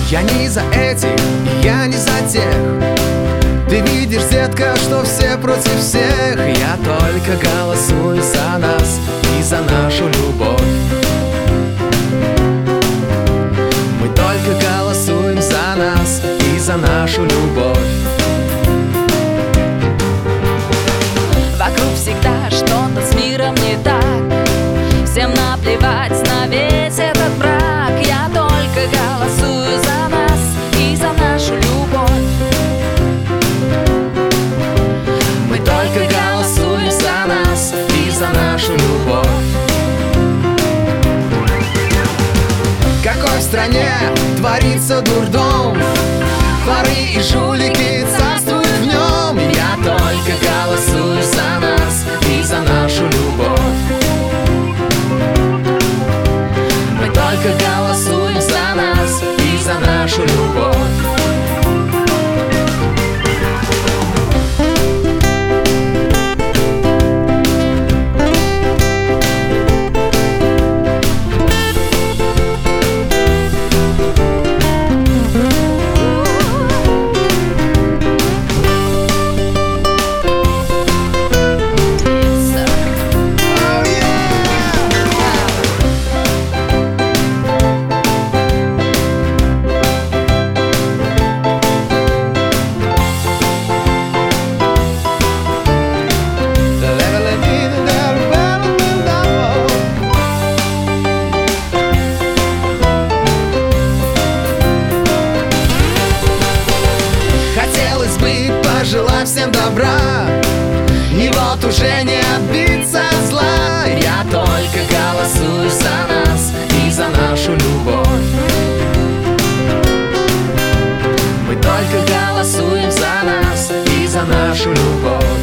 Я не за этих, я не за тех. Ты видишь, детка, что все против всех. Я только голосую за нас и за нашу любовь. Мы только голосуем за нас и за нашу любовь. Вокруг всегда что-то с миром не так. Всем наплевать на весь этот брак. Я только голосую за нас и за нашу любовь. Мы только голосуем за нас и за нашу любовь. Какой в стране творится дурдом, воры и жулики царствуют в нем. Я только голосую за нас и за нашу любовь. Мы только голосуем за нас и за нашу любовь. Желаю всем добра, и вот уже не отбиться от зла. Я только голосую за нас и за нашу любовь. Мы только голосуем за нас и за нашу любовь.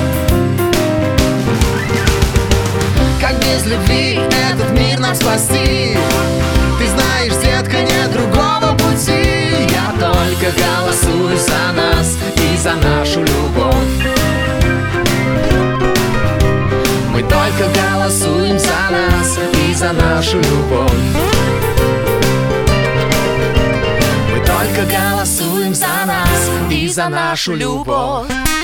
Как без любви этот мир нам спасти? Ты знаешь, детка, нет другого пути. Я только голосую за нас и за нашу любовь. Мы только голосуем за нас и за нашу любовь. Мы только голосуем за нас и за нашу любовь.